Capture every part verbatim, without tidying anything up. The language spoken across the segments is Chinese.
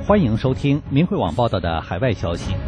欢迎收听明慧网报道的海外消息。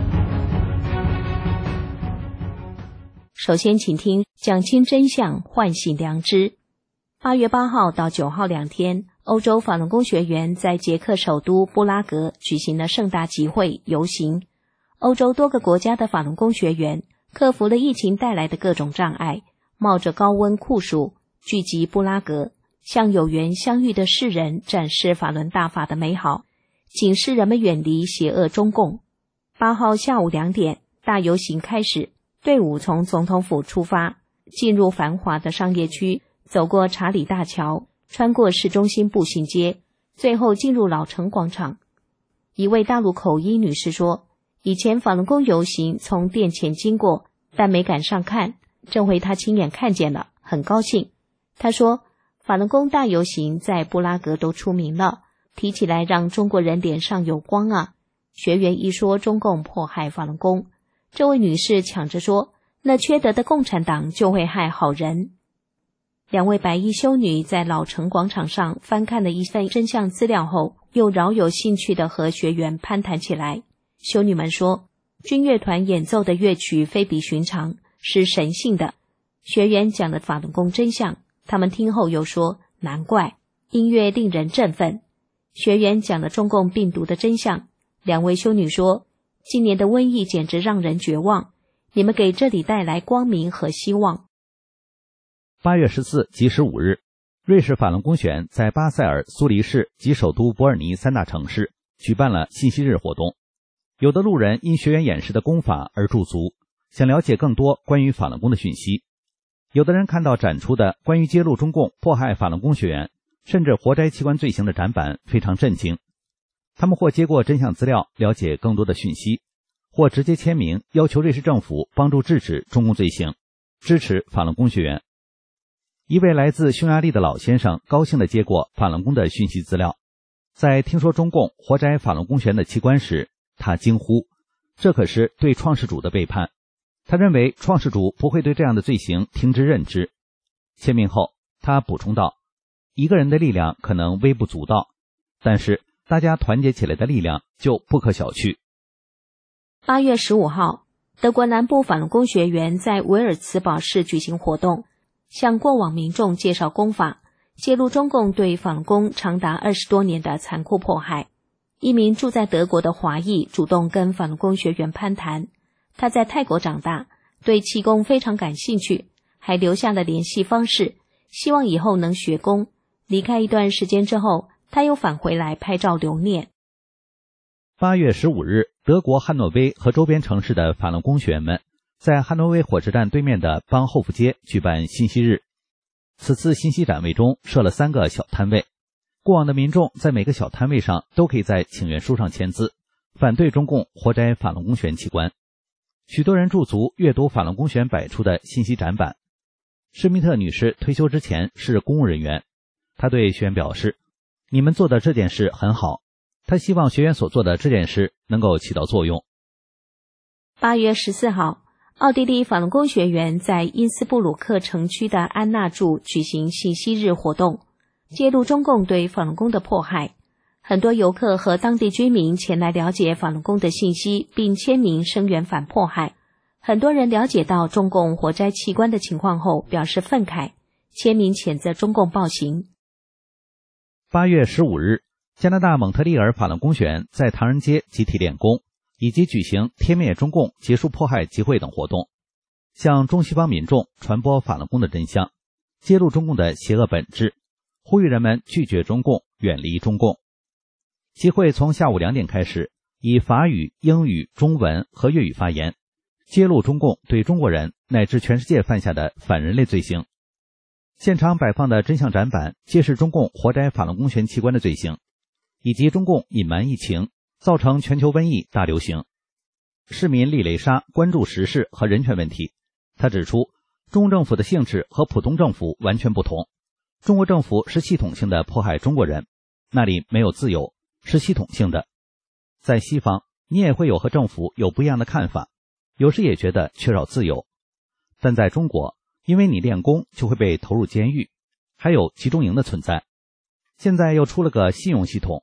首先请听讲清真相，唤醒良知。八月八号到九号两天，欧洲法轮功学员在捷克首都布拉格举行了盛大集会游行。欧洲多个国家的法轮功学员克服了疫情带来的各种障碍，冒着高温酷暑聚集布拉格，向有缘相遇的世人展示法轮大法的美好，警示人们远离邪恶中共。八号下午两点，大游行开始，队伍从总统府出发，进入繁华的商业区，走过查理大桥，穿过市中心步行街，最后进入老城广场。一位大陆口音女士说，以前法轮功游行从店前经过，但没赶上看，这回她亲眼看见了，很高兴。她说，法轮功大游行在布拉格都出名了，提起来让中国人脸上有光啊。学员一说中共迫害法轮功，这位女士抢着说，那缺德的共产党就会害好人。两位白衣修女在老城广场上翻看了一份真相资料后，又饶有兴趣地和学员攀谈起来。修女们说，军乐团演奏的乐曲非比寻常，是神性的。学员讲了法轮功真相，他们听后又说，难怪，音乐令人振奋。学员讲了中共病毒的真相，两位修女说，今年的瘟疫简直让人绝望，你们给这里带来光明和希望。 八月十四及十五日，瑞士法轮功学员在巴塞尔、苏黎世及首都伯尔尼三大城市举办了信息日活动。有的路人因学员演示的功法而驻足，想了解更多关于法轮功的讯息。有的人看到展出的关于揭露中共迫害法轮功学员甚至活摘器官罪行的展板，非常震惊。他们或接过真相资料了解更多的讯息，或直接签名要求瑞士政府帮助制止中共罪行，支持法轮功学员。一位来自匈牙利的老先生高兴地接过法轮功的讯息资料，在听说中共活摘法轮功学员的器官时，他惊呼，这可是对创世主的背叛。他认为创世主不会对这样的罪行听之任之。签名后，他补充道，一个人的力量可能微不足道，但是大家团结起来的力量就不可小觑。 八月十五号，德国南部法轮功学员在维尔茨堡市举行活动，向过往民众介绍功法，揭露中共对法轮功长达二十多年的残酷迫害。一名住在德国的华裔主动跟法轮功学员攀谈，他在泰国长大，对气功非常感兴趣，还留下了联系方式，希望以后能学功。离开一段时间之后，他又返回来拍照留念。 八月十五日，德国汉诺威和周边城市的法轮功学员们在汉诺威火车站对面的邦后夫街举办信息日。此次信息展位中设了三个小摊位，过往的民众在每个小摊位上都可以在请愿书上签字，反对中共活摘法轮功学员器官。许多人驻足阅读法轮功学员摆出的信息展板。施密特女士退休之前是公务人员，她对学员表示，你们做的这件事很好，她希望学员所做的这件事能够起到作用。 八月十四号，奥地利法轮功学员在因斯布鲁克城区的安纳柱举行信息日活动，揭露中共对法轮功的迫害。很多游客和当地居民前来了解法轮功的信息，并签名声援反迫害。很多人了解到中共活摘器官的情况后表示愤慨，签名谴责中共暴行。 八月十五日，加拿大蒙特利尔法轮功学员在唐人街集体练功，以及举行天灭中共结束迫害集会等活动，向中西方民众传播法轮功的真相，揭露中共的邪恶本质，呼吁人们拒绝中共，远离中共。集会从下午两点开始，以法语、英语、中文和粤语发言，揭露中共对中国人乃至全世界犯下的反人类罪行。现场摆放的真相展板揭示中共活摘法轮功学员器官的罪行，以及中共隐瞒疫情，造成全球瘟疫大流行。市民利雷莎关注时事和人权问题，他指出，中共政府的性质和普通政府完全不同。中国政府是系统性的迫害中国人，那里没有自由，是系统性的。在西方，你也会有和政府有不一样的看法，有时也觉得缺少自由。但在中国，因为你练功就会被投入监狱，还有集中营的存在。现在又出了个信用系统，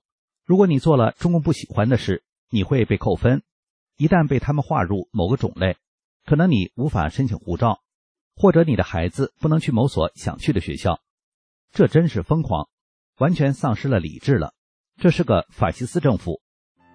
如果你做了中共不喜欢的事，你会被扣分，一旦被他们划入某个种类，可能你无法申请护照，或者你的孩子不能去某所想去的学校。这真是疯狂，完全丧失了理智了。这是个法西斯政府。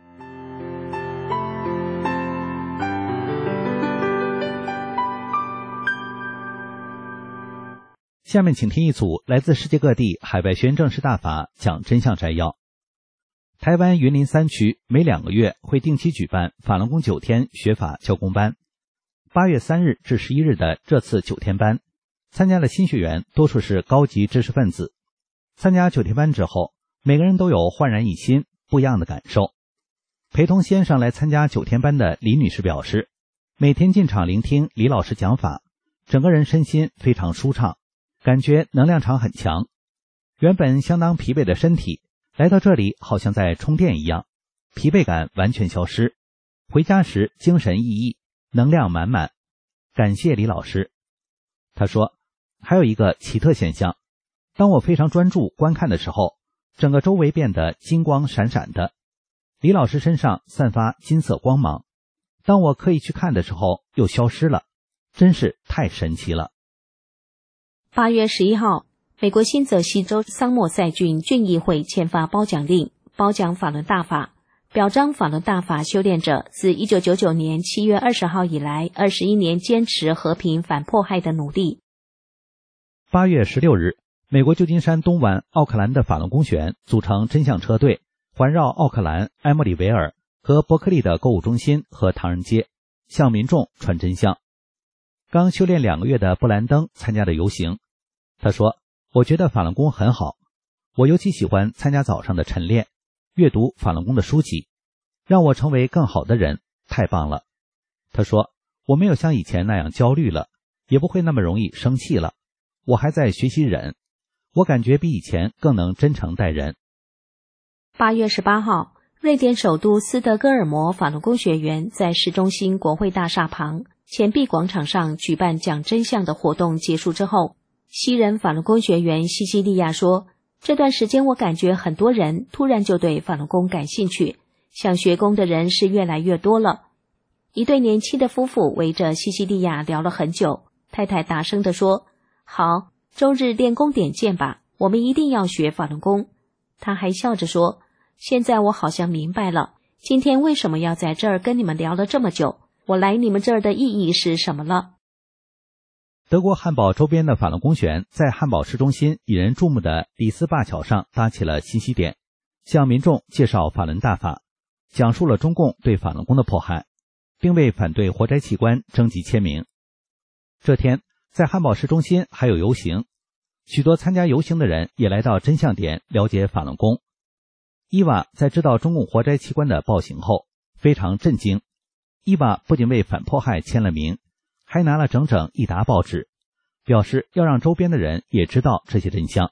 下面请听一组来自世界各地海外学院正式大法讲真相摘要。台湾云林三区每两个月会定期举办法轮功九天学法教功班。八月三日至十一日的这次九天班，参加的新学员多数是高级知识分子。参加九天班之后，每个人都有焕然一新、不一样的感受。陪同先生来参加九天班的李女士表示，每天进场聆听李老师讲法，整个人身心非常舒畅，感觉能量场很强。原本相当疲惫的身体，来到这里好像在充电一样，疲惫感完全消失。回家时精神奕奕，能量满满。感谢李老师。他说，还有一个奇特现象，当我非常专注观看的时候，整个周围变得金光闪闪的。李老师身上散发金色光芒，当我刻意去看的时候又消失了，真是太神奇了。 八月十一号，美国新泽西州桑默塞郡郡议会签发褒奖令，褒奖法轮大法，表彰法轮大法修炼者自一九九九年七月二十号以来二十一年坚持和平反迫害的努力。 八月十六日，美国旧金山东湾奥克兰的法轮功学员组成真相车队，环绕奥克兰、埃默里维尔和伯克利的购物中心和唐人街，向民众传真相。刚修炼两个月的布兰登参加的游行，他说，我觉得法轮功很好，我尤其喜欢参加早上的晨练，阅读法轮功的书籍，让我成为更好的人，太棒了。他说，我没有像以前那样焦虑了，也不会那么容易生气了，我还在学习忍，我感觉比以前更能真诚待人。 八月十八号，瑞典首都斯德哥尔摩法轮功学员在市中心国会大厦旁钱币广场上举办讲真相的活动结束之后，西人法轮功学员西西利亚说，这段时间我感觉很多人突然就对法轮功感兴趣，想学功的人是越来越多了。一对年轻的夫妇围着西西利亚聊了很久，太太大声地说，好，周日练功点见吧，我们一定要学法轮功。他还笑着说，现在我好像明白了，今天为什么要在这儿跟你们聊了这么久，我来你们这儿的意义是什么了。 德国汉堡周边的法轮功学员在汉堡市中心引人注目的里斯灞桥上搭起了信息点，向民众介绍法轮大法，讲述了中共对法轮功的迫害，并为反对活摘器官征集签名。这天在汉堡市中心还有游行，许多参加游行的人也来到真相点了解法轮功。伊娃在知道中共活摘器官的暴行后非常震惊，伊娃不仅为反迫害签了名，还拿了整整一沓报纸，表示要让周边的人也知道这些真相。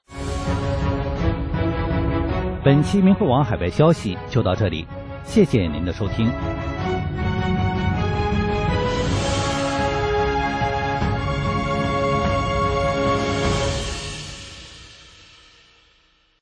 本期明慧网海外消息就到这里，谢谢您的收听。